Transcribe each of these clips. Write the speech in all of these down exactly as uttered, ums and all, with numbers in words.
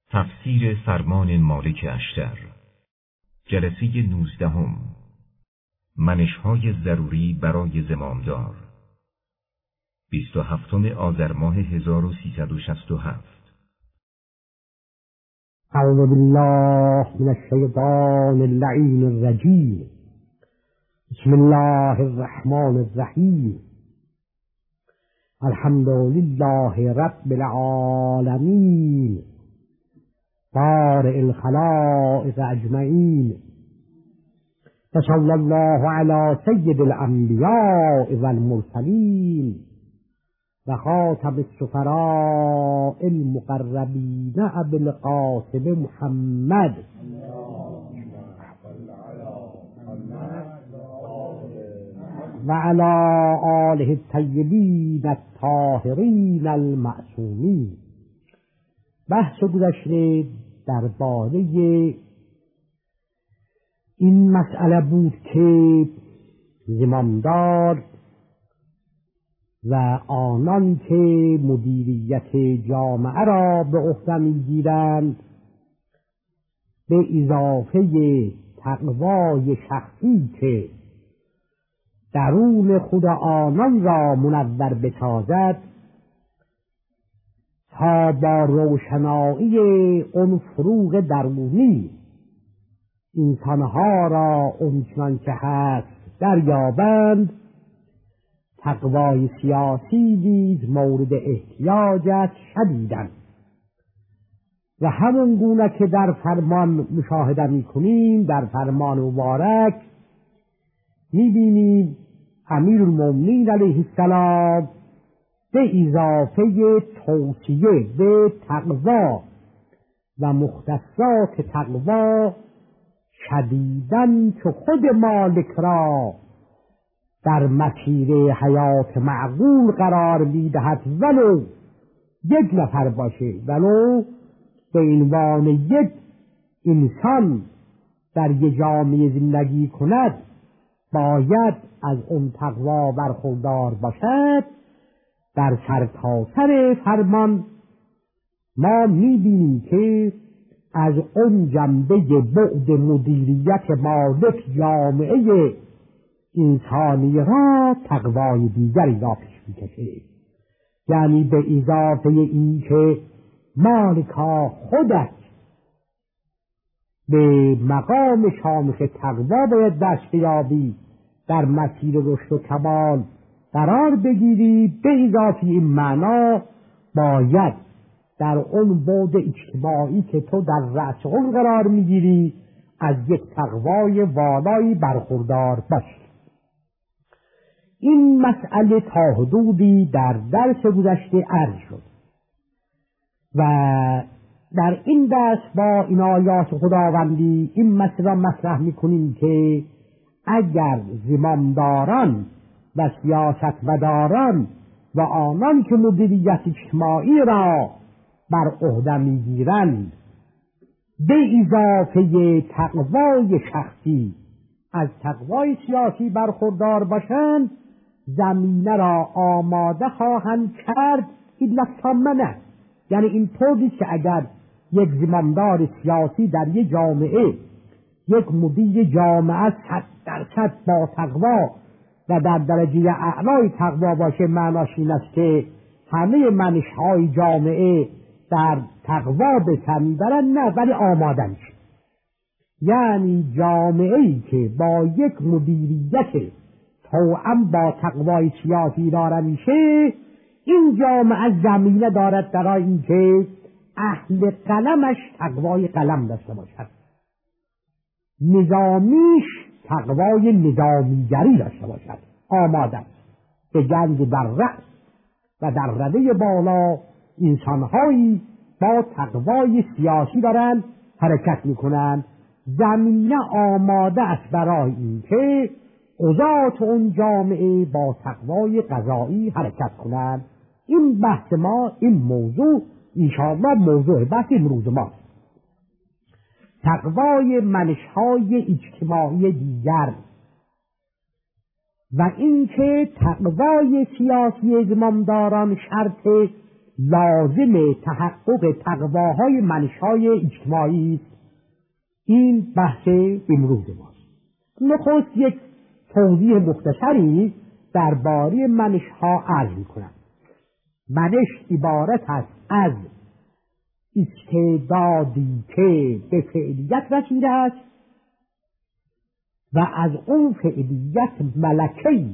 تفسیر فرمان مالک اشتر، جلسه نوزدهم. منش‌های ضروری برای زمامدار، بیست و هفتم آذر ماه هزار و سیصد و شصت و هفت. اعوذ بالله من الشیطان اللعین الرجیم. بسم الله الرحمن الرحیم. الحمد لله رب العالمین، بارئ الخلائق اجمعین، و صلی الله علی سید الانبیاء والمرسلین و خاتم السفراء المقربین ابی القاسم محمد و علی آله الطیبین الطاهرین المعصومین. بحث گذشته درباره این مسئله بود که زمامدار و آنان که مدیریت جامعه را به عهده میگیرند به اضافه تقوای شخصی که درون خود آنان را منور بسازد، تا با روشنایی اون فروغ درونی انسانها را اونچنان که هست دریابند، تقوای سیاسی نیز مورد احتیاج است شدیداً. و همون گونه که در فرمان مشاهده می‌کنیم، در فرمان مبارک می‌بینیم امیرالمومنین علیه السلام به اضافه توصیه به تقوا و مختصات تقوا شدیداً که خود مالک را در مسیر حیات معقول قرار می‌دهد، ولو یک نفر باشه، ولو به عنوان یک انسان در یک جامعه زندگی کند، باید از اون تقوا برخوردار باشد. در سرتاسر فرمان ما می‌بینیم که از اون جنبه بعد مدیریت مالک جامعه انسانی را تقوای دیگری را پیش می‌کشه، یعنی به اضافه این که مالکا خودش به مقام شامخ تقوا باید دست یابی، در مسیر رشد و کمال قرار بگیری، به اضافه این معنا باید در اون بعد اجتماعی که تو در رأس اون قرار میگیری از یک تقوای والایی برخوردار باشی. این مسئله تا حدودی در درس گذشته عرض شد و در این درس با این آیات خداوندی این مسئله مطرح میکنیم که اگر زمامداران و سیاستمداران و آنان که مدیریت اجتماعی را بر عهده میگیرند به اضافه تقوای شخصی از تقوای سیاسی برخوردار باشند، زمینه را آماده خواهند کرد ایلا تامنه. یعنی این طوری که اگر یک زمامدار سیاسی در یک جامعه، یک مدیر جامعه صد درصد با تقوا و در درجه اعلای تقوا باشه، معناش این است که همه منش‌های جامعه در تقوا به سر میبرن؟ نه، ولی آمادن شد. یعنی جامعه‌ای که با یک مدیریت توأم با تقوای سیاسی داره میشه، این جامعه زمینه دارد برای اینکه اهل قلمش تقوای قلم داشته باشد، نظامیش تقوای نظامیگری داشته باشد، آماده به جنگ در رأس و در رده بالا انسانهایی با تقوای سیاسی دارن حرکت میکنن. زمینه آماده است برای اینکه قضات اون جامعه با تقوای قضایی حرکت کنند. این بحث ما، این موضوع انشاءالله موضوع بحث امروز ما، تقوای منش‌های اجتماعی دیگر و اینکه تقوای سیاسی زمامداران شرط لازم تحقق تقواهای منش‌های اجتماعی است. این بحث امروز ماست. نخست یک توضیح مختصری درباره منش‌ها عرض می‌کنم. منش عبارت است از استعدادی که به فعلیت رسیده است و از اون فعلیت ملکه‌ای،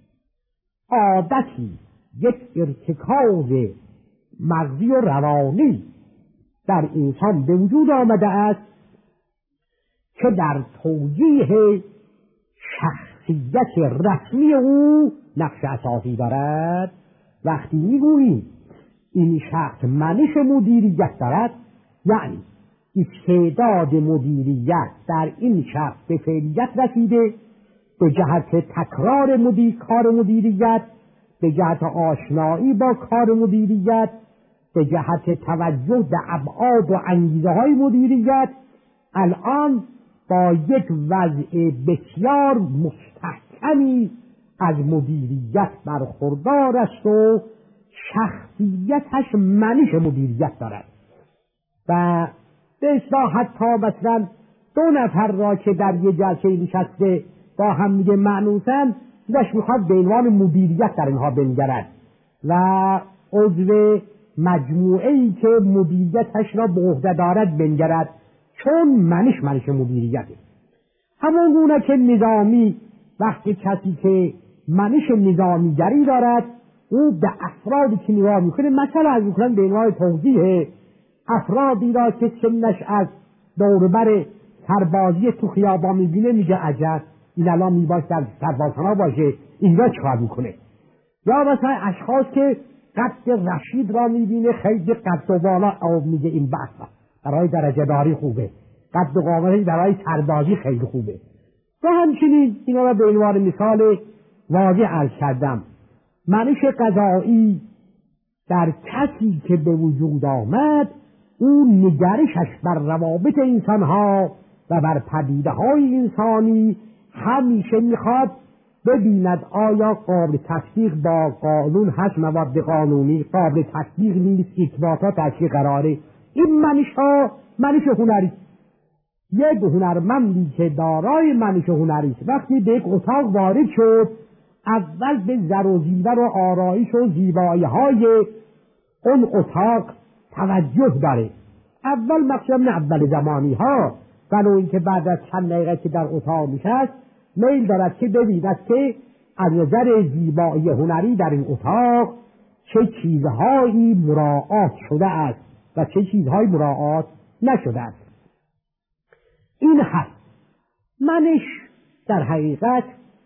عادتی، یک ارتکاز مغزی و روانی در انسان به وجود آمده است که در توجیه شخصیت رسمی او نقش اساسی دارد. وقتی میگوییم این شخص منش مدیریت دارد، یعنی استعداد مدیریت در این شخص به فعلیت رسیده، به جهت تکرار مدیر کار مدیریت، به جهت آشنایی با کار مدیریت، به جهت توجه به ابعاد و انگیزه های مدیریت، الان با یک وضع بسیار مستحکمی از مدیریت برخوردار است و شخصیتش منش مدیریت دارد. و به اصطلاح حتی مثلا دو نفر را که در یک جلسه نشسته با هم دیگه مأنوسن، داشت میخواد به عنوان مدیریت در اینها بنگرد و عضو مجموعه‌ای که مدیریتش را به عهده دارد بنگرد، چون منش منش مدیریته. همون گونه که نظامی وقتی کسی که منش نظامیگری دارد، او به افرادی که نگاه میکنه، مثلا از میکنن به عنوان توضیح افرادی را که سنش از دوربر سربازی تو خیابان میبینه، میگه عجب این الان میباش در سربازخانه باشه، اینجا چکار میکنه. یا مثلا اشخاص که قد رشید را میبینه خیلی قد و بالا، او میگه این بحث برای درجه داری خوبه، قد و قامتی برای سربازی خیلی خوبه. و همچنین اینا را به عنوان مثال واضح عرض کردم. منش قضایی در کسی که به وجود آمد، اون نگرشش بر روابط انسانها و بر پدیده های انسانی همیشه میخواد ببیند آیا قابل تطبیق با قانون هست، مواد قانونی قابل تطبیق نیست، اثباتات از چه قراره. این منش ها منش هنری. یک هنرمندی که دارای منش هنری است، وقتی به یک اتاق وارد شد، اول به زر و زیور و آرایش و زیبایی های اون اتاق توجه داره. اول مقصد نه اول زمانی ها، ولو اینکه بعد از چند دقیقه که در اتاق میشست میل دارد که ببیند که از نظر زیبایی هنری در این اتاق چه چیزهایی مراعات شده است و چه چیزهایی مراعات نشده است. این هست. منش در حقیقت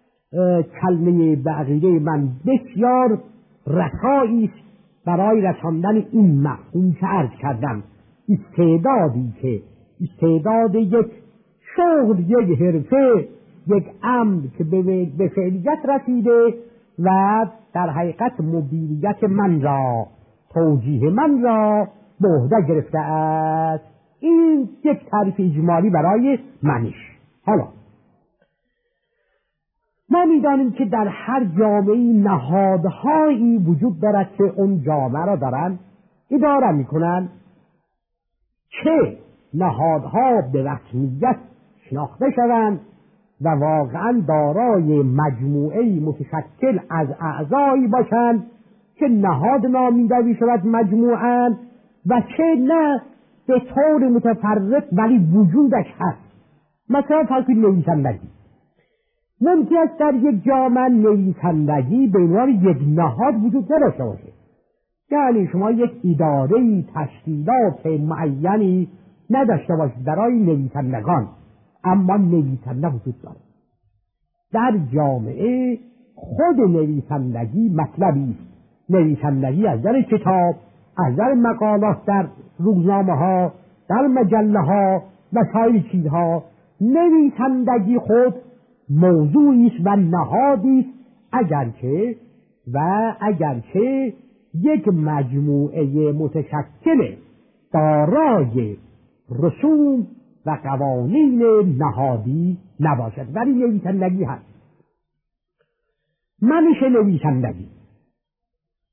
کلمه به عقیده من بسیار رسایی است برای رساندن این مفهوم که عرض کردم. استعدادی که استعداد یک شغل، یک حرفه، یک امر که به فعلیت رسیده و در حقیقت مدیریت من را، توجیه من را به عهده گرفته است. این یک تعریف اجمالی برای منش. حالا ما می‌دانیم که در هر جامعه نهادهایی وجود دارد که اون جامعه را دارن اداره میکنن، چه نهادها به رسمیت شناخته شوند و واقعا دارای مجموعه متشکل از اعضایی باشند که نهاد نامیده می‌شود مجموعاً، و چه نه به طور متفرق ولی وجودش هست. مثلا فرض کنید نویسندگی. ممکن است در یک جامعه نویسندگی به عنوان یک نهاد وجود نداشته باشه، یعنی شما یک اداره تشکیلات معینی نداشته باشید برای نویسندگان، اما نویسنده وجود داره. در جامعه خود نویسندگی مطلبی است. نویسندگی از در کتاب، از در مقالات در روزنامه ها، در مجله ها و سایر چیزها. نویسندگی خود موضوعی است و نهادی است، اگرچه و اگرچه یک مجموعه متشکل دارای رسوم و قوانین نهادی نباشد، ولی نویسندگی هست. منش نویسندگی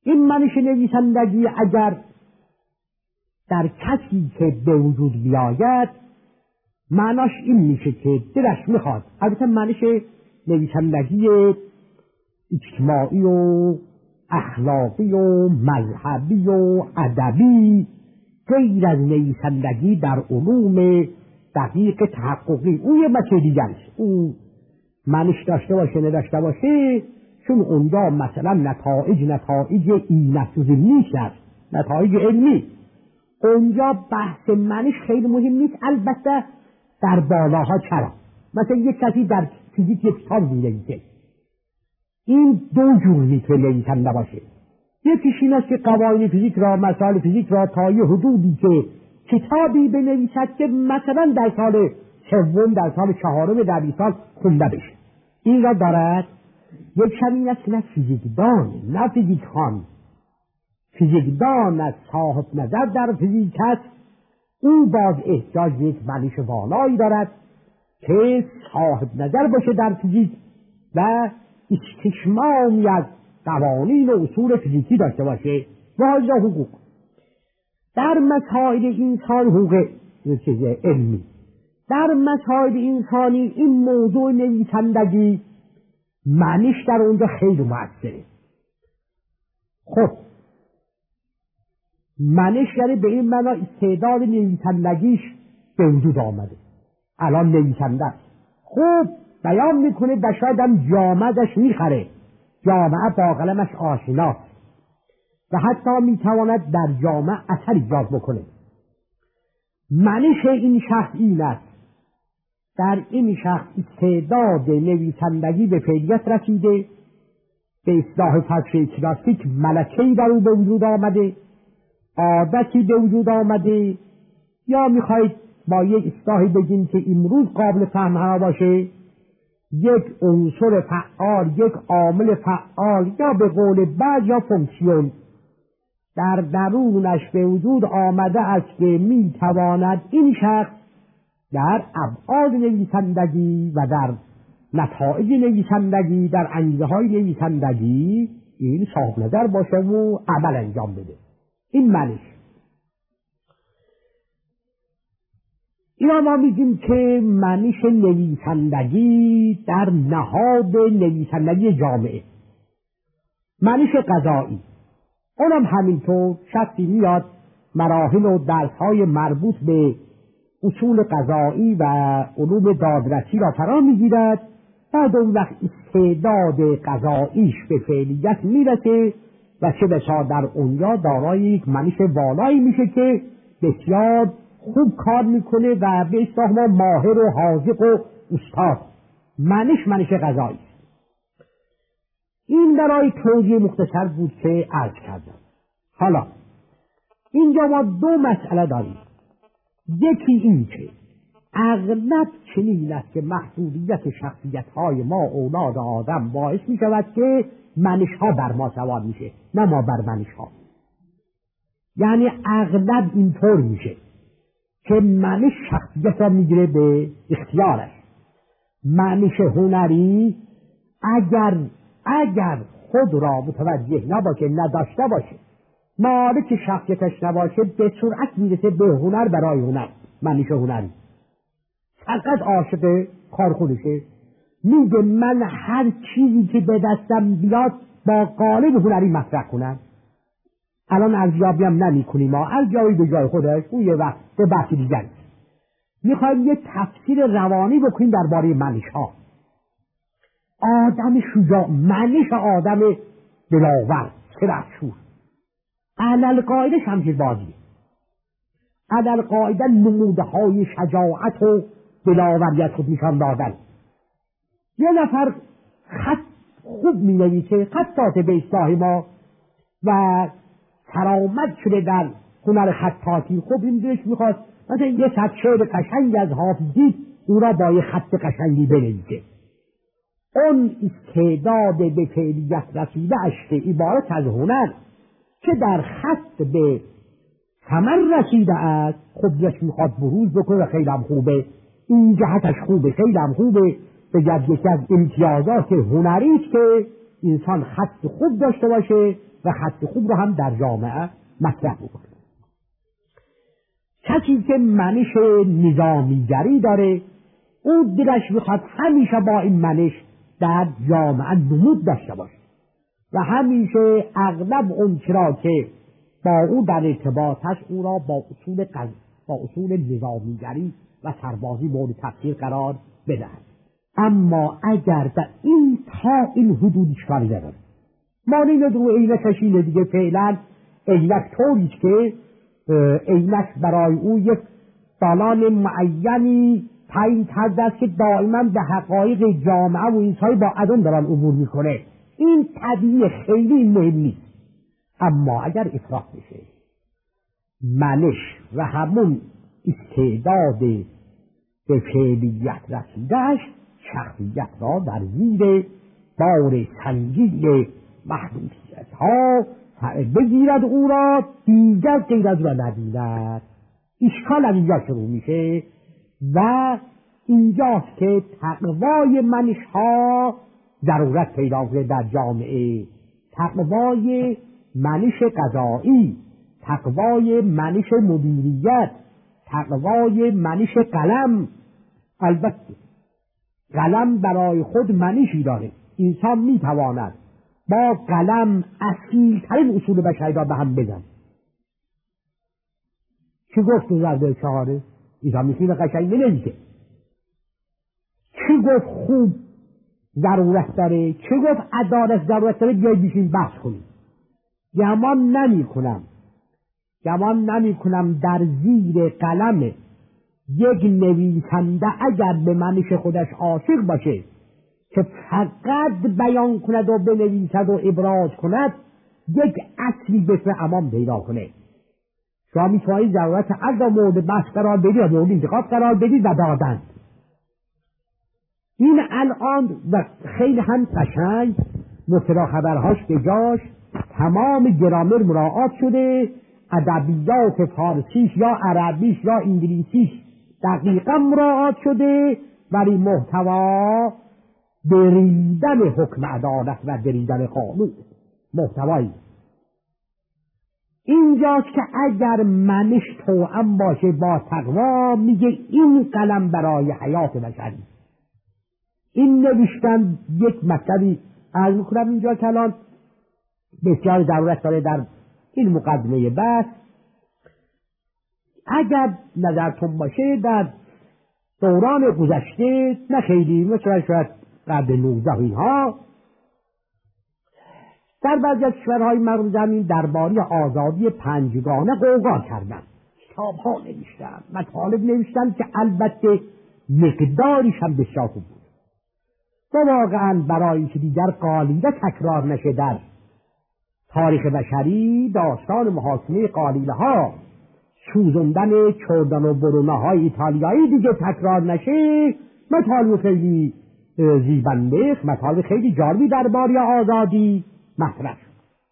این منش نویسندگی اگر در کسی که به وجود بیاید معناش این میشه که دلش میخواد، البته منش نویسندگی اجتماعی و اخلاقی و مذهبی و ادبی غیر از نویسندگی در علوم دقیق تحققی اون یه مسئله دیگه است. اون منش داشته باشه نداشته باشه، چون اونجا مثلا نتایج نتایج اینفوزی نیست، نتایج علمی. اونجا بحث منش خیلی مهم نیست، البته در بالاها. چرا؟ مثلا یک کسی در فیزیک یک کتاب می‌نویسه، این دو جور میتونه نویسنده باشه. یکیش این است که قوانین فیزیک را، مسائل فیزیک را تا یه حدودی که کتابی بنویسد که مثلا در سال سوم در سال چهارم دبیرستان خونده بشه، این را دارد. یک شمی است که نه فیزیکدان نه فیزیکخوان، فیزیکدان از صاحب نظر در فیزیک است، او باز احتیاج یک منش والایی دارد که صاحب نظر باشه در فیزیک و استشمامی از قوانین و اصول فیزیکی داشته باشه. واجه حقوق در مسائل انسان، حقوق چیز علمی در مسائل انسانی، این موضوع نویسندگی معنیش در اونجا خیلی مؤثره. خب معنیش یعنی به این معنا استعداد نویسندگیش به وجود آمده، الان نویسنده است، خوب بیان میکنه و شاید هم جامعهش میخره، جامعه با قلمش آشناست و حتی میتواند در جامعه اثر ایجاد بکنه. معنیش این شخص این است، در این شخص استعداد نویسندگی به فعلیت رسیده، به اصطلاح فلسفه کلاسیک ملکه‌ای در او به وجود آمده، عادتی به وجود آمده، یا میخواید با یک اصطلاحی بگیم که امروز قابل فهم باشه، یک عنصر فعال، یک عامل فعال، یا به قول بعض یا فونکسیون در درونش به وجود آمده است که میتواند این شخص در ابعاد نویسندگی و در نتایج نویسندگی، در انگیزه های نویسندگی این صاحب نظر باشه و عمل انجام بده. این معنیش. اینا ما میگیم که معنیش نویسندگی در نهاد نویسندگی جامعه. معنیش قضایی اونم همینطور، شخصی میاد مراحل و درس‌های مربوط به اصول قضایی و علوم دادرسی را فرا میگیرد، بعد اون وقت استعداد قضاییش به فعلیت میرسه و چه بسا در اونجا دارای یک منش والایی میشه که بسیار خوب کار میکنه و به اصطلاح ما ماهر و حاذق و استاد. منش منش قضایی. این برای توضیح مختصر بود که عرض کردم. حالا اینجا ما دو مسئله داریم. یکی این که اغلب چنین است که محدودیت شخصیت‌های ما اولاد آدم باعث می شود که منش‌ها بر ما سوار میشه، نه ما بر منش‌ها. یعنی اغلب اینطور میشه که منش شخصیت را میگیره به اختیارش. منش هنری اگر اگر خود را متوجه نباشه، نداشته باشه، مالک شخصیتش نباشه، به سرعت میرسه به هنر برای هنر. منش هنری فقط عاشق کار خودشه، میگه من هر چیزی که به دستم بیاد با قالب هنری مطرح کنم. الان ارزیابی هم نمی کنیم، ما ارزیابی به جای خودش اون یه وقت به بحث دیگر. میخوایم یه تفسیر روانی بکنیم درباره منش ها. آدم شجاع، منش آدم دلاور، خردشور، علل قاعده شمشیر بازی، علل قاعده نموده های شجاعت و دلاوریت خود نشان دادن. یه نفر خط خوب می نویسه، خطاط به اصطلاح ما، و ترامد شده در هنر خطاطی، خب این دلش میخواست مثلا یه صد شعر قشنگ از حافظی او را با یه خط قشنگی بنویسه. اون استعداد به فعلیت رسیده اش که عبارت از هنر که در خط به ثمر رسیده است، خب دلش میخواد بروز بکنه و خیلی هم خوبه، این جهتش خوبه، خیلی هم خوبه. بگرد یکی از امتیازات هنری است که انسان خط خوب داشته باشه و خط خوب رو هم در جامعه مطرح بکنه. کسی که منش نظامیگری داره، او دلش میخواد همیشه با این منش در جامعه نمود داشته باشه و همیشه اغلب اون چرا که با او در ارتباط هست او را با اصول قض... با اصول نظامیگری و سربازی مورد تفسیر قرار بدهد. اما اگر در این تا این حدود اشکالی نداره، مانع نداره عینکش اینه دیگه، فعلا عینک طوریست که عینک برای او یک سالان معینی تعیین کرده است که دائما به حقایق جامعه و اینسایی با عدم دارن عبور میکنه. این طبیعی خیلی مهم نیست. اما اگر افراط بشه، منش و همون استعداد به فعلیت رسیدهش شخصیت را در زیر بار سنگین محدودیت ها بگیرد، او را دیگر غیر از را نبیند. اشکال از اینجا شروع میشه و اینجاست که تقوای منش ها ضرورت پیدا کنه در جامعه. تقوای منش قضایی، تقوای منش مدیریت، تقوای منش قلم. البته قلم برای خود منشی داره. انسان میتواند با قلم اصیل‌ترین اصول بشری را به هم بزن. چی گفت تو ضربه چهاره؟ ایسا میخوی به قشنگ بنویسه. چی گفت خوب ضرورت داره؟ چی گفت عدالت ضرورت داره؟ بیایی بیشین بحث کنیم. گمان نمی کنم گمان نمی کنم در زیر قلم یک نویسنده اگر به منش خودش عاشق باشه که فقط بیان کند و بنویسد و ابراز کند، یک اصلی بسم امان پیدا کنه. شما میتوانید ضرورت عرض و مورد بحث قرار بدید و مورد انتقاد قرار بدید و دادند. این الان و خیلی هم قشنگ مبتدا خبرهاش به جاش، تمام گرامر مراعات شده، ادبیات فارسیش یا عربیش یا انگلیسیش دقیقا مراعات شده، ولی محتوا دریدن حکم عدالت و دریدن قانون محتوایی. اینجاست که اگر منش توأم باشه با تقوا، میگه این قلم برای حیات بشری. این نوشتن یک مطلبی عرض میکنم اینجا کلان بسیار ضرورت داره در این مقدمه بحث. اگر نظرتون باشه در دوران گذشته، نه خیلی، مثلا شاید قرن نوزده اینها، در بعضی از کشورهای مغرب زمین درباره آزادی پنجگانه قوقا کردن، کتاب ها نوشتن، مطالب نوشتن که البته مقداریش هم بسیار خوب بود و واقعا برای که دیگر قالیده تکرار نشه در تاریخ بشری، داستان محاکمه قالیله ها، سوزندن چردن و برونه های ایتالیایی دیگه تکرار نشه، مطالب خیلی زیبنده، مطالب خیلی جالبی درباره آزادی مطرح شد.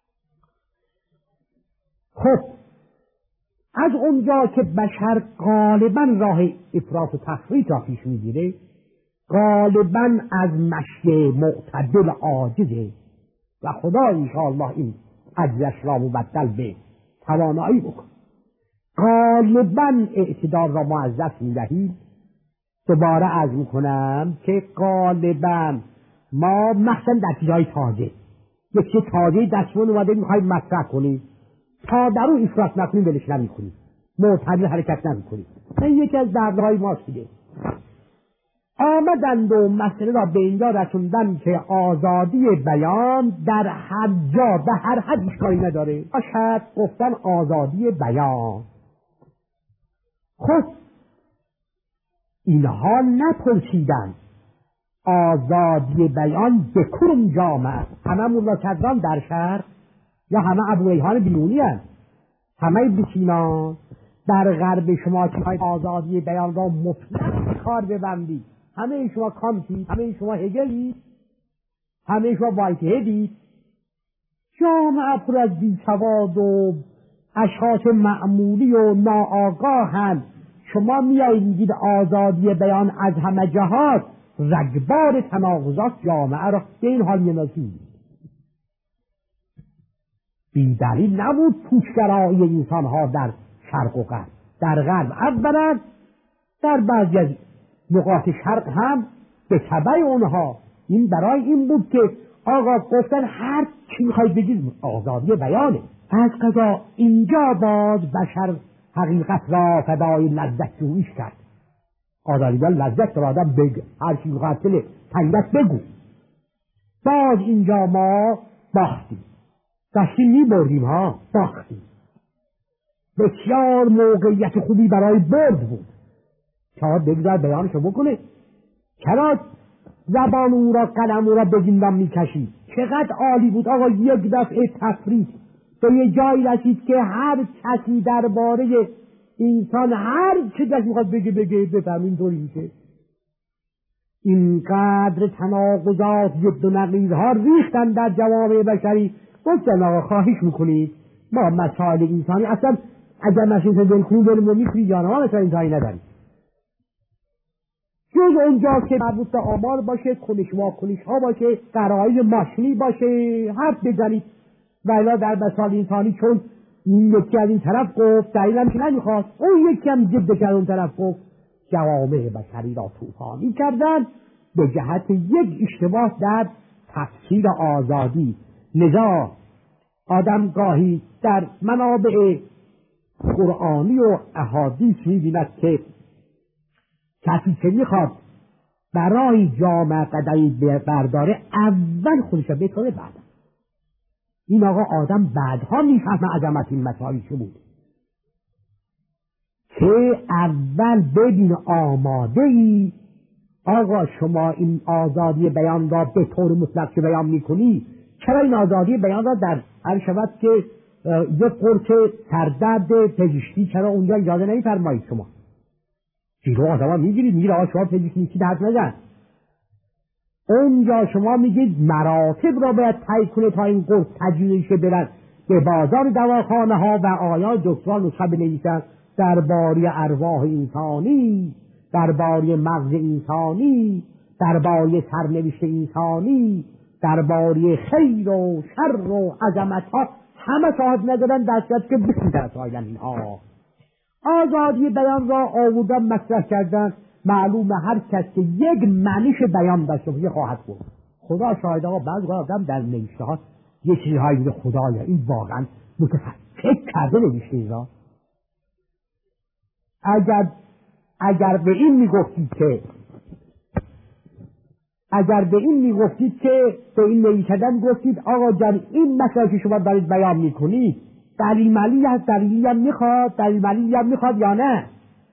خب از اونجا که بشر غالبا راه افراط و تفریط را پیش میگیره، غالبا از مشی معتدل عاجزه و خدا انشاءالله این عجزش را مبدل به توانایی بکن. غالبا اعتدال را معزز میدهید. دوباره عرض میکنم که غالبا ما مثلا در چیزهای تازه، یک چیز تازه دستمون اومده میخوایم مطرح کنیم، تا در اون افراط نکنیم بلش نمیکنیم، معتدل حرکت نمیکنیم. این یکی از دردهای ماست دیگه. آمدند و مسئله را به اینجا رسوندن که آزادی بیان در هر جا به هر حد اشکالی نداره، باشد گفتن آزادی بیان. خب اینها نپرسیدن آزادی بیان به کدوم جامعه؟ همه مولا کدران در شهر یا همه ابو ریحان بیرونی هست؟ همه بسینا در غرب شما که آزادی بیان را مطلق کار ببندید، همه شما کانتید، همه شما هگلید، همه شما وایت هدید. جامعه پر از بیسواد و اشخاص معمولی و ناآگاهند. شما میایید میگید آزادی بیان از همه جهات، رگبار تناقضات جامعه را به این حال می‌نازید. بیدلیل نبود پوچگرایی انسانها در شرق و غرب. در غرب اولا، در بعضی از نقاط شرق هم به تبع اونها. این برای این بود که آقا گفتن هر چی میخواید بگید آزادی بیانه. از قضا اینجا باز بشر حقیقت را فدای لذت جویش کرد. آزادی بیان لذت را آدم بگه، هر چی مقتل تنگت بگو. باز اینجا ما باختیم، داشتیم میبردیم ها، باختیم. بسیار موقعیت خوبی برای برد بود. چرا بگذار بیانشو بکنه؟ چرا زبان او را قلم او را به زندان میکشید؟ چقدر عالی بود آقا یک دفعه تفرید به یه جایی رسید که هر کسی درباره انسان هر چه دست میخواد بگه بگه بفهم اینطوری میشه. اینقدر تناقضات ضد و نقیضها ریختن در جوامع بشری. گفتن آقا خواهش میکنید ما مسائل انسانی اصلا اگر مشین دل کنیم دلمون رو میکنید جانها مثلا انتهایی نداریم، جز اونجا که مربوط به آمار باشه، کنش واکنش ها باشه، قرائز ماشینی باشه، حرف بزنید. ولی در مسائل انسانی چون این یکی از این طرف گفت دلیلم که نمیخواست، اون یکی هم ضد کرد اون طرف گفت، جوامع بشری را طوفانی کردن به جهت یک اشتباه در تفسیر آزادی. لذا آدم گاهی در منابع قرآنی و احادیث می‌بیند که کسی که میخواد برای جامعه قدمی برداره اول خودش را بکنه بعد. این آقا آدم بعدها میفهمه عظمت این مسائل چه بود، که اول ببین آماده ای آقا شما این آزادی بیان را به طور مطلق که بیان میکنی، چرا این آزادی بیان را در هر شود که یک قرص سردرد پزشکی چرا اونجا اجازه نمیفرمایید؟ شما جیرو آدم ها میگیرید میگید آقا شما پزشکی نیستی درد نزن. اونجا شما میگید مراتب را باید طی کنه تا این قرص تجویزش برن به بازار دواخانه ها و آیا دکتران نسخه بنویسن درباره ارواح انسانی، درباره مغز انسانی، درباره سرنوشت انسانی، درباره خیر و شر و عظمت ها، همه صاحب ندارن دستگاه که بسید در سایلن اینها. آزادی بیان را آوردن مطرح کردن، معلوم هر کس که یک معنیش بیان داشته باشه خواهد بود. خدا شاهد آقا بعض آدم در نوشته ها یه چیزهایی میگه خدایا این واقعا متفکر کرده نوشته این را. اگر اگر به این میگفتید که اگر به این میگفتید که به این نویسندن گفتید آقا جان این مسئله که شما دارید بیان میکنید دلیل ملی هست، دلیلی هم میخواد، دلیل ملی هم میخواد یا نه؟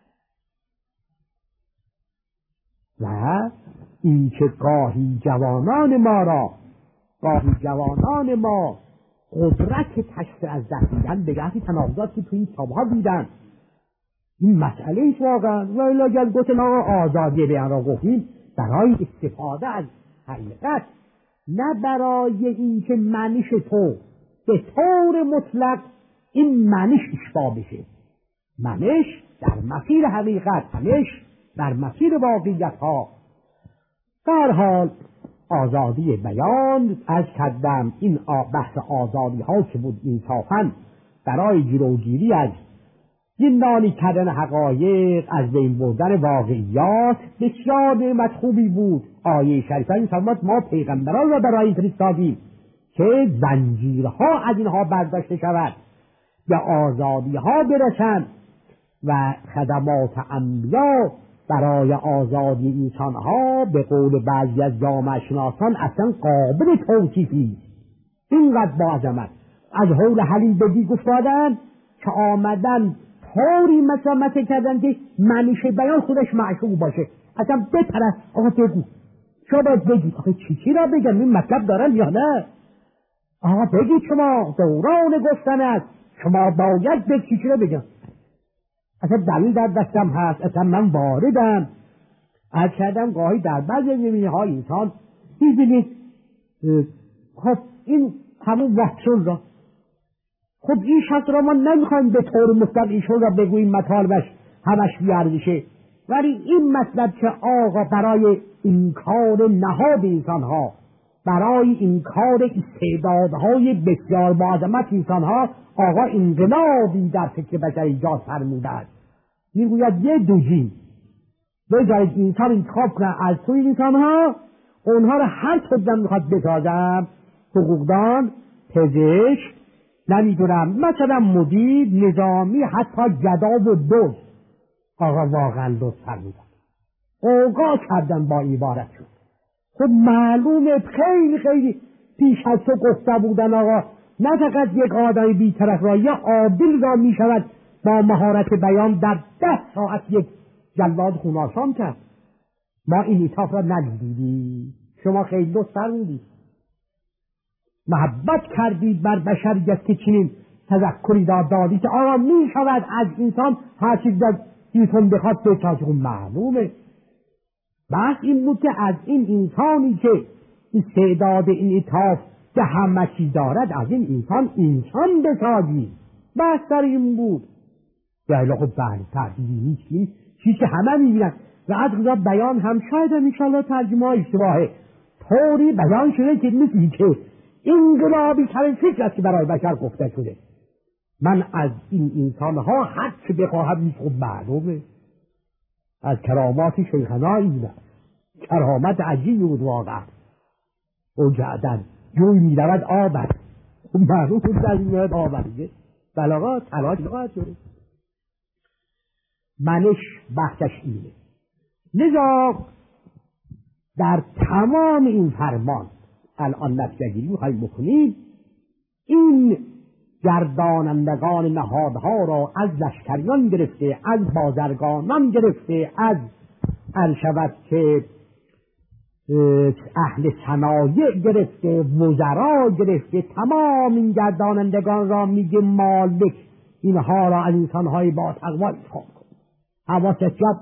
و این که گاهی جوانان ما را گاهی جوانان ما قدرت تشخیص از دست میدن به گهی تناقضات که تو این کتاب‌ها دیدن. این مسئله ایست واقعا. و اگر گفتن آقا آزادی بیان را گفتیم برای استفاده از حقیقت، نه برای این که معنیش تو به طور مطلق این معنیش اشباه بشه. معنیش در مسیر حقیقت، معنیش در مسیر واقعیت ها. در حال آزادی بیان از کردم این بحث آزادی ها که بود انصافاً برای جلوگیری از زندانی کردن حقایق، از بین بردن واقعیات بسیار نعمت خوبی بود. آیه شریفه می‌فرماید ما پیغمبران را برای این فرستادیم که زنجیرها از اینها برداشته شود و آزادی ها برسند و خدمات انبیا برای آزادی انسان ها به قول بعضی از جامعه شناسان اصلا قابل توصیفی. اینقدر با عظمت از حول حلیل بدی گفتادن که آمدن طوری مسامت کردن که معنیش بیان خودش معشوق باشه. اصلا بپرست آقا بگو، شما باید بگید آقا چی چی را بگم، این مطلب دارن یا نه؟ آقا بگید شما دوران گفتن است، شما باید بگید چی چی را بگم. اصلا دلیل در دستم هست، اصلا من واردم. از کردم گاهی در بعض زمینه ها انسان میبینید خب این همون وحشون را، خب این شخص را ما نمیخوایم به طور مطلق ایشون را بگوییم مطالبش همش بیارزشه، ولی این مطلب که آقا برای انکار نهاد انسان ها برای این کار استعدادهای بسیار با عظمت انسانها آقا انقلابی در فکر بشر ایجاد فرموده است. میگوید یه دوجین بذارید انسان انتخاب کنه از توی انسانها، اونها رو هر طور میخواد بسازم، حقوقدان، پزشک، نمیدونم مثلا مدیر، نظامی، حتی گدا و دوست. آقا واقعا لطف فرمودن، اوقا کردن با عبارت شد. خب معلومه خیلی خیلی پیش از تو گفته بودن آقا نه فقط یک آدم بی‌طرف را، یا عادل را می شود با مهارت بیان در ده ساعت یک جلاد خوناشام کرد. ما این ایتاف را ندیدیم. شما خیلی دوست فرمودید، محبت کردید بر بشریت که چنین تذکری دادید که آقا می شود از انسان هر چیز در دیتون بخواد بسازه. معلومه بحث این بود که از این انسانی که استعداد این ایتاف که همه چی دارد، از این انسان انسان بسازید. بحث در این بود. یا خب بله تردیدی نیست، این چیزی که همه میبینن و از غذا بیان هم شاید هم انشاءالله ترجمه های اشتباهه طوری بیان شده که مثلی که انقلابی ترین فکر است که برای بشر گفته شده. من از این انسانها هر چه بخواهم نیست. خب معلومه از کرامات شیخنا این کرامت عجیبی بود واقعا. او جعدن جوی میرود آبد، خب معلوم بود در این میرد آبد دیگه بلاغا تلاش نقاید شده. منش بحثش اینه. لذا در تمام این فرمان الان نتیجه‌گیری می‌خوایم بکنید، این گردانندگان نهادها را از لشکریان گرفته، از بازرگانان گرفته، از الشود که اهل صنایع گرفته، وزرا گرفته، تمام این گردانندگان را میگه مالک اینها را از انسانهای با تقوا انتخاب کن. حواست جد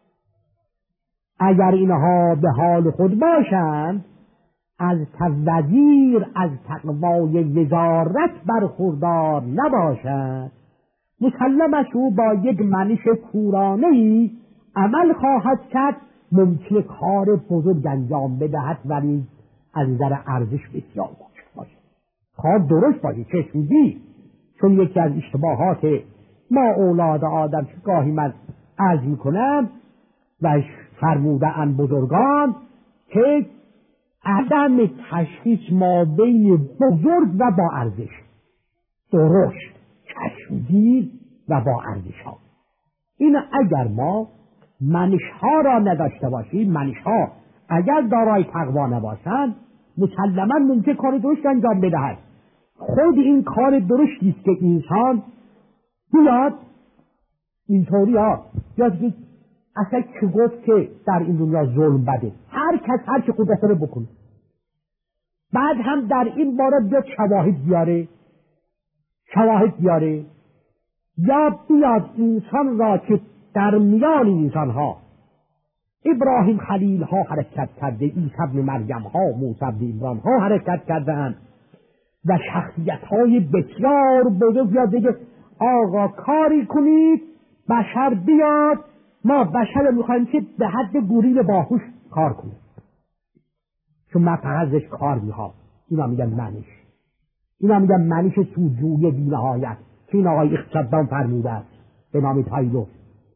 اگر اینها به حال خود باشند، از وزیر از تقوای وزارت برخوردار نباشد، مسلمش او با یک منش کورانه‌ای عمل خواهد کرد، ممکنه کار بزرگ انجام بدهد ولی از نظر ارزش بسیار باشه. کار درست باشه، چشمگیر. چون یکی از اشتباهات ما اولاد آدم که گاهی من عرض میکنم و فرموده ان بزرگان که عدم تشخیص ما بین بزرگ و با ارزش، درشت، چشمگیر و با ارزش ها. این اگر ما منش ها را نداشته باشیم، منش ها اگر دارای تقوا نباشند، مسلما ممکن کار درست انجام بدهد. خود این کار درستی است که انسان بیاد اینطوری ها یاد که اصلا چه گفت که در این دنیا ظلم بده، هر کس هر چه خود داره بکنه، بعد هم در این باره بیاد شواهد بیاره شواهد بیاره یا بیاد انسان را که در میان انسان ها ابراهیم خلیل ها حرکت کرده، عیسی ابن مریم ها، موسی ابن عمران ها حرکت کردند و شخصیت های بسیار بزرگ بیاد بگه آقا کاری کنید، بشر بیاد، ما بشر میخوایم که به حد گوریل باهوش کار کنه، چون من فقط ازش کار میخوام. اینا میگن منش، اینا میگن منش سودجویی بی‌نهایت که این آقای اقتصاددان فرموده است به نام تایلور.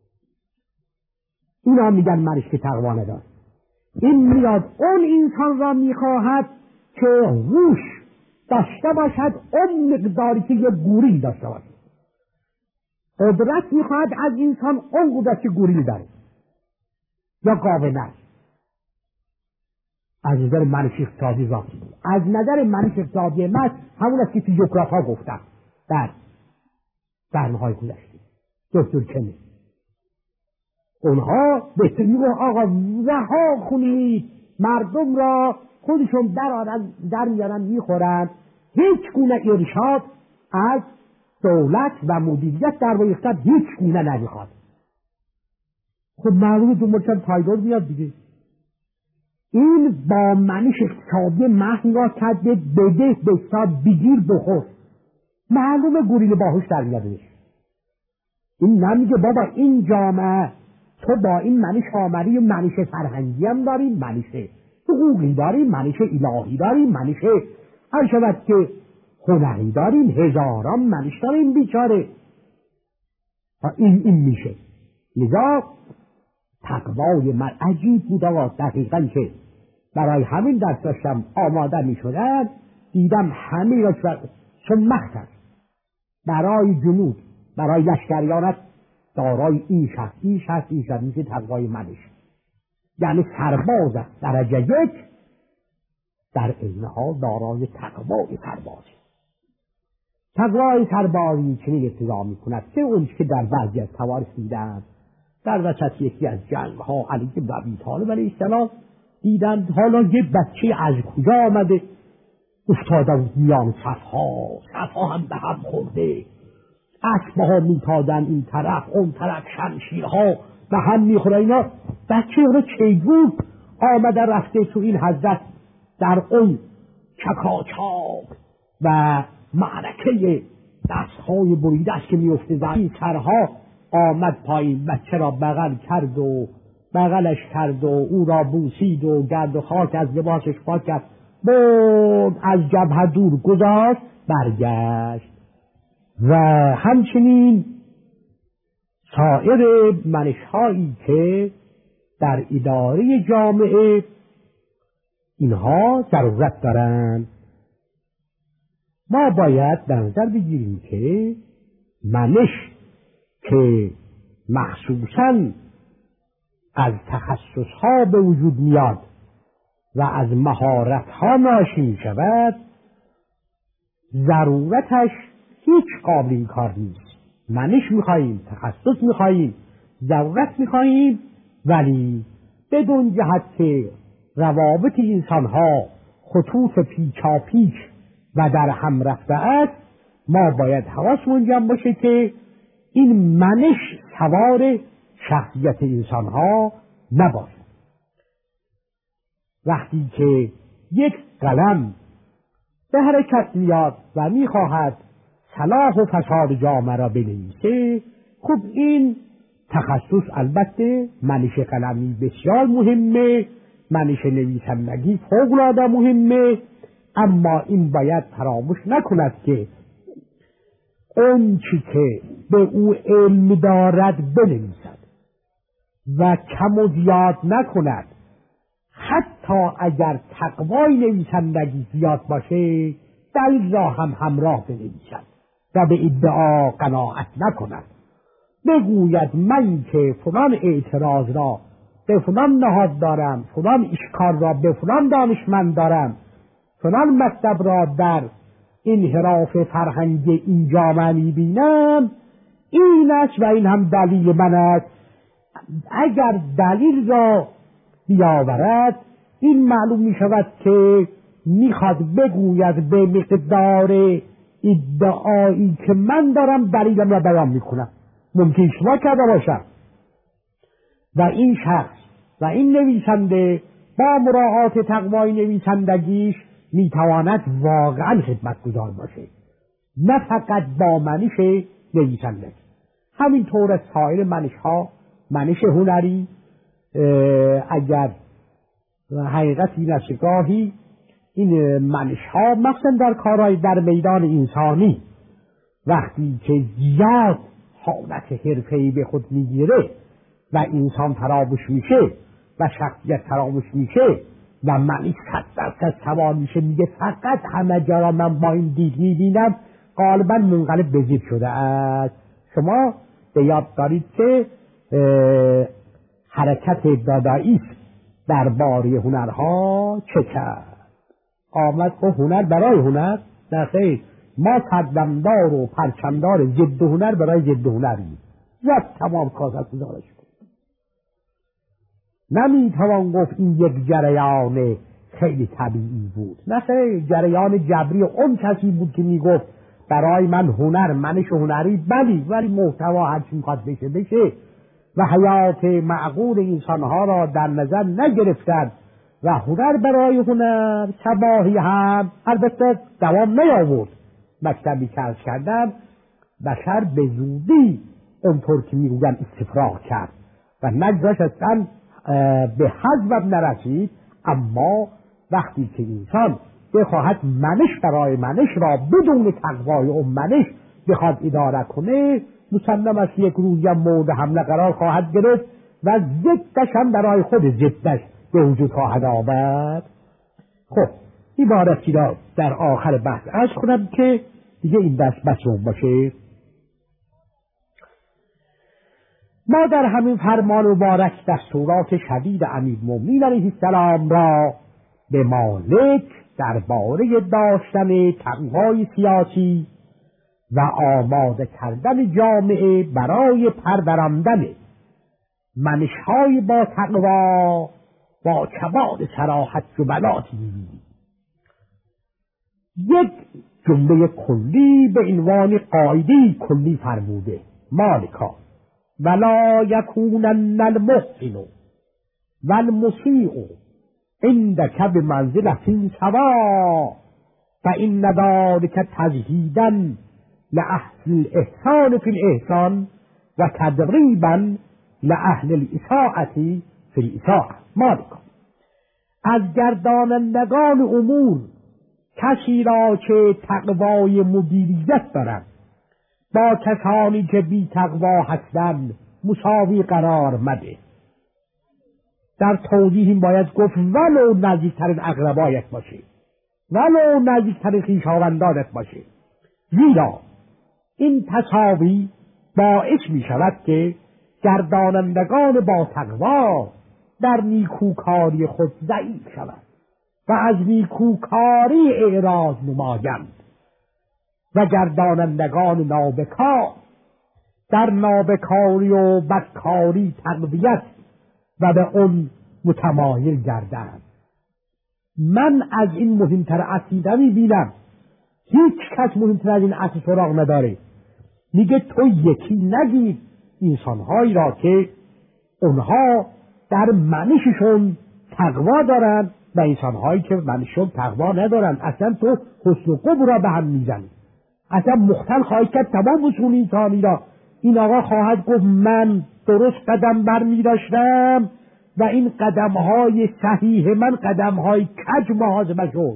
اینا میگن منش که تقوا نداره. این میاد اون انسان را میخواهد که هوش داشته باشد اون مقداری که یه گوریل داشته باشد. قدرت میخواهد از انسان اون قدرت که گوریل داره یا گاوه نر. از نظر منش اقتصادی ذاتی بود. از نظر منش اقتصادی من همون است که فیزیوکرات ها گفتن در برنامه‌های گذشته. دکتر کنی اونها بهتر میگو آقا رها کنید مردم را، خودشون در در میارن میخورن، هیچ گونه ارشاد از دولت و مدیریت در واقع اقتصاد هیچ گونه نمیخواد. خب معلومه دو مرچن تایلور میاد دیگه. این با منش اقتصادی محن را کرده بده بستا بگیر بخور، معلومه گوریل باهوش در میادش. این نمیگه بابا این جامعه تو با این منش آمری و منش فرهنگی هم داری، منشه حقوقی داریم، منش الهی داریم، منش هر شود که هنری داریم، هزاران منش داریم بیچاره. این این میشه. لذا تقوای من عجیب بود آقا، دقیقا که برای همین دست داشتم آماده می شدن، دیدم همه را چون مختر برای جنود، برای لشکریانت دارای این شخص این شخص این شخص میشه تقوای منش، یعنی سرباز است درجه یک، در عین حال دارای تقوای سربازی. تقوای سربازی چنین ابتدا می کند که اون که در بعضی از توارث دیدند در وسط یکی از جنگ ها علی بن ابی طالب علیه السلام دیدند حالا یه بچه از کجا آمده افتاده بود میان صفها، صفها هم به هم خورده، اسبه ها میتادن این طرف اون طرف، شمشیرها به هم میخوره. اینا بچه رو چیگون آمده رفته تو این حضرت در اون چکاچاک و معرکه دستهای بریده است که میفته زمین، سرها آمد پایین، بچه را بغل کرد و بغلش کرد و او را بوسید و گرد و خاک از لباسش پاک کرد، بود از جبهه دور گذاشت، برگشت. و همچنین سایر منش‌هایی که در اداره جامعه اینها ضرورت دارند، ما باید در نظر بگیریم که منش که مخصوصاً از تخصصها به وجود میاد و از مهارتها ناشی می شود، ضرورتش هیچ قابل این کار نیست. منش میخواییم، تخصص میخواییم، ضرورت میخواییم، ولی بدون جهت که روابط انسانها خطوط پیچا پیچ و در هم رفته است، ما باید حواسمون جمع باشه که این منش سوار شخصیت انسانها نباشد. وقتی که یک قلم به حرکت میاد و میخواهد صلاح و فساد جامعه را بنویسه، خب این تخصص البته منش قلمی بسیار مهمه، منش نویسندگی فوق‌العاده مهمه، اما این باید فراموش نکند که اون چی که به او علم دارد بنویسد و کم و زیاد نکند. حتی اگر تقوای نویسندگی زیاد باشه دلیل را هم همراه بنویسد و به ادعا قناعت نکند، بگوید من که فلان اعتراض را به فلان نهاد دارم، فلان اشکال را به فلان دانشمند دارم، فلان مطلب را در انحراف فرهنگ این جامعه میبینم، این است و این هم دلیل من است. اگر دلیل را بیاورد، این معلوم می شود که میخواد بگوید به مقدار ادعایی که من دارم دلیلم را بیان میکنم، ممکن شما کرده باشم. و این شخص و این نویسنده با مراعات تقوای نویسندگیش میتواند واقعا خدمتگزار باشه، نه فقط با منش نویسندگی. همینطور از سایر منش ها، منش هنری، اگر حقیقتی نشگاهی این منش ها مخصوصا در کارهای در میدان انسانی وقتی که زیاد حالت حرفه‌ای به خود میگیره و انسان فراموش میشه و شخصیت فراموش میشه و منش صد درصد سوار میشه، میگه فقط همه جا را من با این دید میبینم، غالبا منقلب به ضد شده است. شما به یاد دارید که حرکت دادائیسم درباره هنرها چه کرد؟ آمد که هنر برای هنر، نه خیر، ما صدمدار و پرچمدار ضد هنر برای ضد هنریم، زد تمام کاست گزارش کن. نمیتوان گفت این یک جریان خیلی طبیعی بود، نه خیر، جریان جبری اون کسی بود که میگفت برای من هنر، منش هنری بلی، ولی محتوا هرچی میخواد بشه بشه و حیات معقول انسانها را در نظر نگرفتند و هنر برای هنر تباهی هم البته دوام نیاورد. مکتبی که عرض کردم بشر به زودی اونطور که میگویم استفراغ کرد و نگذاشت اصلا به حذف نرسید، اما وقتی که انسان بخواهد منش برای منش را بدون تقوای اون منش بخواد اداره کنه، مسلم است یک روزی هم مورد حمله قرار خواهد گرفت و ضدش هم برای خود ضدش به وجود خواهد آورد. خب عبارتی را در آخر بحث عرض کنم که دیگه این دست بسمون باشه. ما در همین فرمان مبارک دستورات شدید امیرالمومنین علیه السلام را به مالک درباره داشتن تقوای سیاسی و آماده کردن جامعه برای پروراندن منش‌های با تقوا با کمال صراحت جملاتی می‌بینیم. یک جمله کلی به عنوان قاعده کلی فرموده: مالکا ولا یکونن المحسن والمسیء عندک بمنزلة سوا فإن ذلك تزهیدا لأهل الإحسان في الإحسان و تدریبا لأهل الإساءة في الإساءة. مالکا از گردانندگان امور کسی را که تقوای مدیریت دارند با کسانی که بی تقوا هستند مساوی قرار مده. در توضیح این باید گفت ولو نزدیکترین اقربایت باشه، ولو نزدیکترین خویشاوندانت باشه، زیرا این تساوی باعث می شود که گردانندگان با تقوا در نیکوکاری خود ضعیف شود و از نیکوکاری اعراض نمایند و گردانندگان نابکار در نابکاری و بدکاری تقویت و به اون متمایل گردند. من از این مهمتر عقیده می‌بینم، هیچ کس مهمتر از این اصل سراغ نداره. میگه تو یکی نگیر انسانهایی را که اونها در منششون تقوا دارن و انسانهایی که منششون تقوا ندارن. اصلا تو حسن و قبح را به هم میزنی، اصلا مختل خواهید کرد تمام اصول انسانی را. این آقا خواهد گفت من درست قدم بر می داشتم و این قدم های صحیح من قدم های کج محاسبه شد.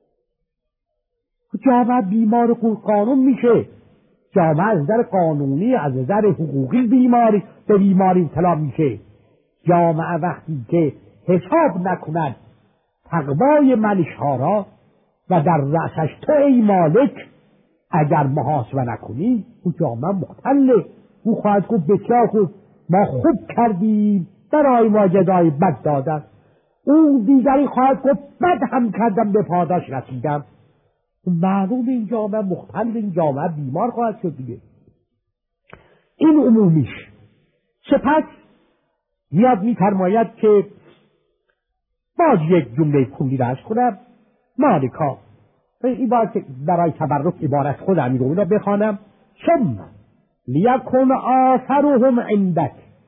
جامعه بیمار قانون میشه، جامعه از نظر قانونی از نظر حقوقی بیماری به بیماری مبتلا میشه. جامعه وقتی که حساب نکند تقوای منش ها را و در رأسش تو ای مالک اگر محاسبه نکنی، اون جامعه مختله. او خواهد گفت بسیار خوب ما خوب کردیم برای ما جزای بد دادن، اون دیگری خواهد گفت بد هم کردم به پاداش رسیدم. معلوم این جامعه مختل، این جامعه بیمار خواهد شد دیگه. این عمومیش. سپس میاد میفرماید که باز یک جمله کلی را عرض کنم. مالکا، این باید برای تبرک عبارت خود امیرالمومنین را بخوانم. ثم لیکن آثرهم عندک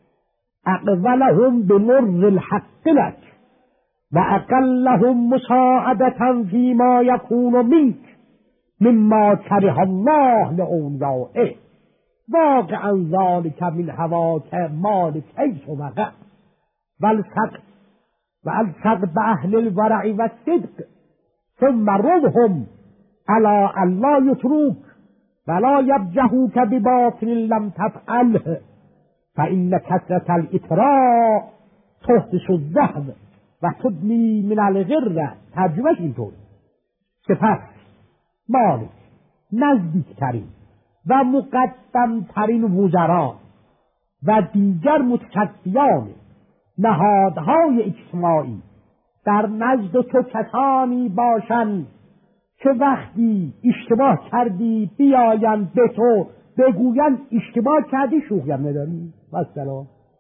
اقولهم بمر الحق لک و اقلهم مساعدة فيما يكون منك مما كره الله لأوليائه واقعا ذلك من هواك مالك حيث وقع والصدق والصدق بأهل الورع والصدق ثم ربهم على أن لا يتروك ولا يبجحوك بباطل لم تفعله فإن كثرة الإطراء تحدث الذهب و تدنی من الغره. ترجمهش اینطور. سپس مالک نزدیکترین و مقدمترین وزرا و دیگر متصدیان نهادهای اجتماعی در نزد تو کسانی باشند که وقتی اشتباه کردی بیایند به تو بگویند اشتباه کردی، شوخی هم نداری. مثلا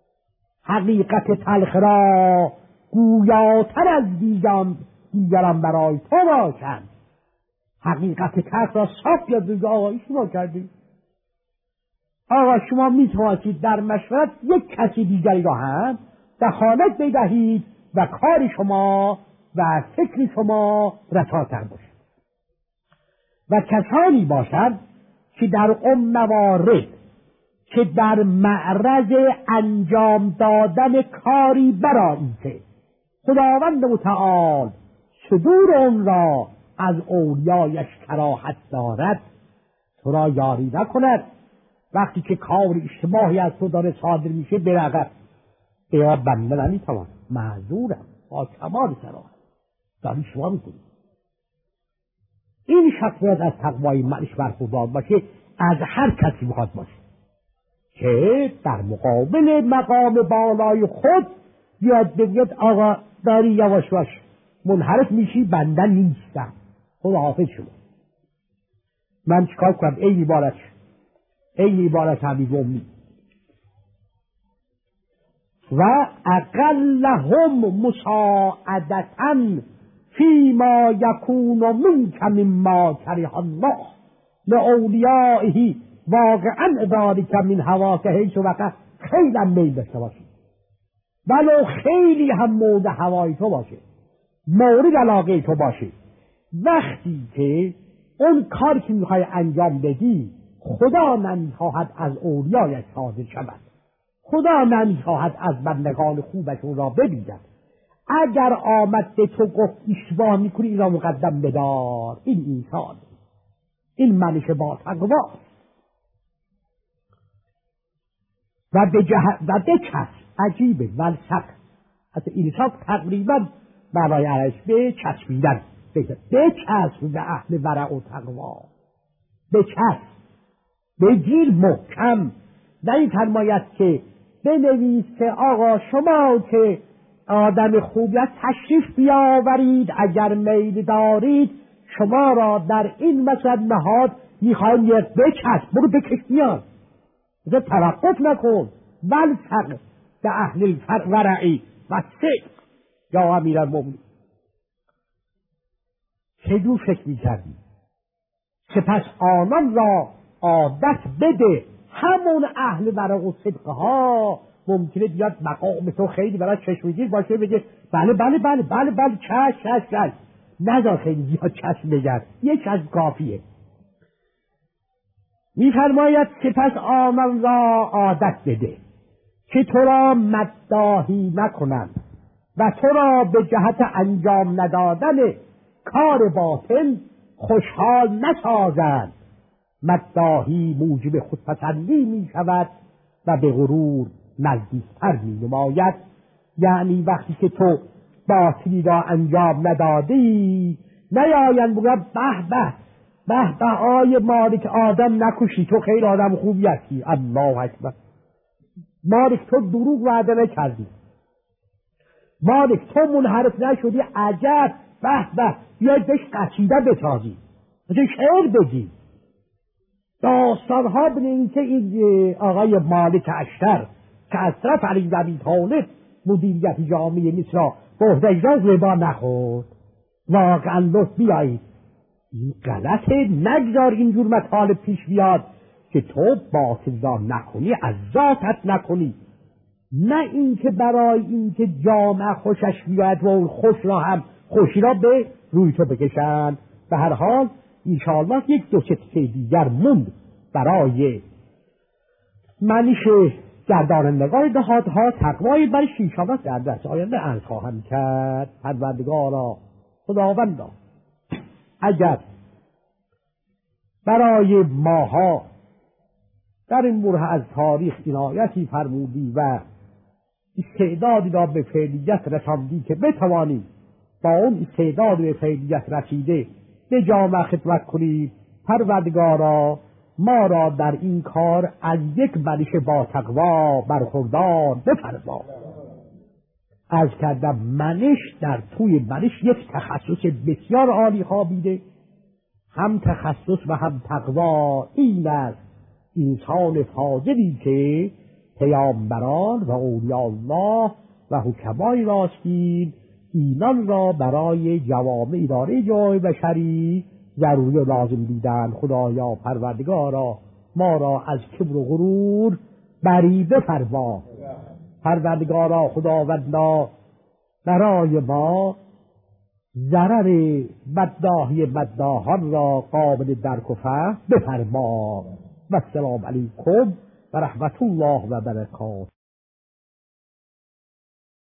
حقیقت تلخ را گویاتر از دیگران دیگران برای تو باشند. حقیقت تلخ را صاف یاد بگو آقا اشتباه کردی. آقا شما میتوانید در مشورت یک کسی دیگری را هم دخالت بدهید و کار شما و فکر شما رساتر باشد. و کسانی باشند که در اون موارد که در معرض انجام دادن کاری برای اینکه خداوند متعال صدور اون را از اولیایش کراهت دارد، تو را یاری نکند. وقتی که کار اشتباهی از تو داره صادر میشه برقب، یا بنده نمیتوان، معذورم، با کمال صراحت داری شما میکنی. این شخصیت از تقوای منش برخوردار باشه، از هر کسی بخواد باشه که در مقابل مقام بالای خود بیاد بگید آقا داری یواش باش، منحرف میشی، بنده نیستم، خدا حافظ شما، من چیکار کنم؟ ای عبارت ای عبارت حبیب امی و اقلهم مساعدتا فیما یکون منک مما کره الله لاولیائه واقعا ذالک من هواک حیث وقع. خیلی هم میل داشته باشی، ولو خیلی هم مورد هوای تو باشه، مورد علاقه تو باشه، وقتی که اون کار که میخوای انجام بدی خدا نمیخواهد از اولیایش صادر شود، خدا نمیخواهد از بندگان خوبش اون را ببیند، اگر آمد به تو گفت اشتباه میکنی این را مقدم بدار، این انسان، این منش با تقوا و به جه... و به کس عجیبه ولسق. حتی انسان تقریبا برای عرش به چسبیدن، به چسب به اهل ورع و تقوا، به چسب، به گیر محکم. نه این فرماید که بنویس که آقا شما که آدم خوبیت تشریف بیاورید، اگر میل دارید شما را در این مسجد نهاد میخوایم یک بچسب، برو بکش میان، توقف نکن. ولسق به اهل ورعی و صدق یا امیرالمومنین. چه جور فکر میکردی؟ سپس آنان را عادت بده. همون اهل ورع و صدق ها ممکنه بیاد مقام تو خیلی برای چشمگیر باشه، بگه بله بله بله بله بله چشم چشم چشم، نذار خیلی زیاد چشم بگرد، یک چشم کافیه. میفرماید سپس آنان را عادت بده که تو را مداحی نکنند و تو را به جهت انجام ندادن کار باطل خوشحال نسازند. مداحی موجب خودپسندی می شود و به غرور نزدیکتر می نماید. یعنی وقتی که تو باطلی را انجام ندادی نیایند بگن به به به به آی مالک آدم نکشی، تو خیلی آدم خوبی هستی. الله اکبر. مالک تو دروغ وعده نکردی، مالک تو منحرف نشدی، عجب، به به، بیاید بهش قصیده بسازی، بهش شعر بگی، داستانها به این که این آقای مالک اشتر که از طرف علی بن ابی طالب مدیریت جامعه مصر را به عهده اجرا ربا نخورد، واقعا لطف بیایید این غلطه، نگذار اینجور مطالب پیش بیاد که تو باطل را نکنی، از ذاتت نکنی، نه اینکه برای اینکه جامعه خوشش بیاد و اون خوش را هم خوشی را به روی تو بکشند. به هر حال انشاءالله یک دو چه دیگر موند برای منش گردانندگان نهادها تقوای برش انشاءالله در درس آینده عرض خواهم کرد. پروردگارا خداوندا اگر برای ماها در این بره از تاریخ عنایتی فرمودی و استعدادی را به فعلیت رساندی که بتوانیم با اون استعداد به فعلیت رسیده به جامعه خدمت کنیم، پروردگارا ما را در این کار از یک منش با تقوا برخوردار بفرما. عرض کردم منش در توی منش یک تخصص بسیار عالی خوابیده، هم تخصص و هم تقوا. این است انسان فاضلی که پیامبران و اولیاء الله و حکمای راستین اینان را برای جوامع اداره جامعه بشری ضروری و لازم دیدن. خدایا پروردگارا ما را از کبر و غرور بری بفرما. پروردگارا خداوندا برای ما ضرر مداحی مداحان را قابل درک و فهم بفرما. و السلام علیکم و رحمت الله و برکاته.